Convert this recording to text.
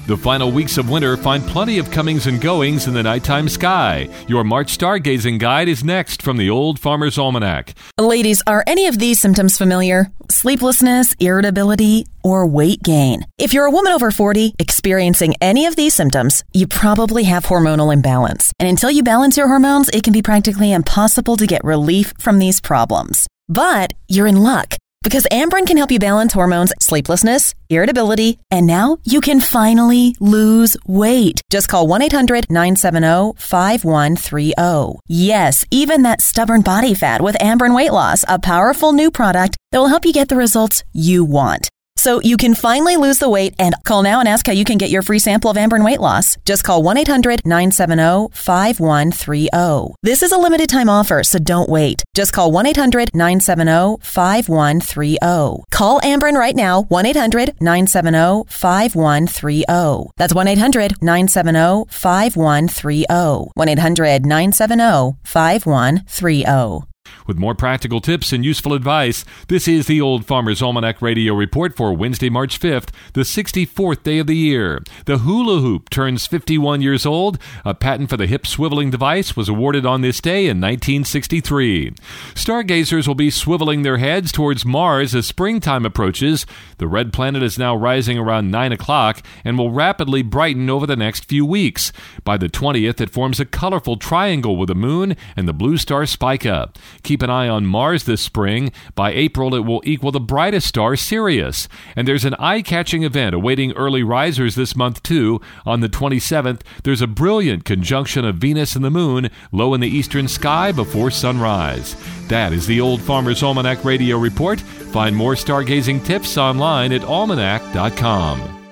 The final weeks of winter find plenty of comings and goings in the nighttime sky. Your March stargazing guide is next from the Old Farmer's Almanac. Ladies, are any of these symptoms familiar? Sleeplessness, irritability, or weight gain? If you're a woman over 40 experiencing any of these symptoms, you probably have hormonal imbalance. And until you balance your hormones, it can be practically impossible to get relief from these problems. But you're in luck, because Amberen can help you balance hormones, sleeplessness, irritability, and now you can finally lose weight. Just call 1-800-970-5130. Yes, even that stubborn body fat with Amberen Weight Loss, a powerful new product that will help you get the results you want. So you can finally lose the weight, and call now and ask how you can get your free sample of Amberen Weight Loss. Just call 1-800-970-5130. This is a limited time offer, so don't wait. Just call 1-800-970-5130. Call Amberen right now, 1-800-970-5130. That's 1-800-970-5130. 1-800-970-5130. With more practical tips and useful advice, this is the Old Farmer's Almanac Radio Report for Wednesday, March 5th, the 64th day of the year. The hula hoop turns 51 years old. A patent for the hip swiveling device was awarded on this day in 1963. Stargazers will be swiveling their heads towards Mars as springtime approaches. The red planet is now rising around 9 o'clock and will rapidly brighten over the next few weeks. By the 20th, it forms a colorful triangle with the moon and the blue star Spica. Keep an eye on Mars this spring. By April, it will equal the brightest star, Sirius. And there's an eye-catching event awaiting early risers this month, too. On the 27th, there's a brilliant conjunction of Venus and the moon low in the eastern sky before sunrise. That is the Old Farmer's Almanac Radio Report. Find more stargazing tips online at almanac.com.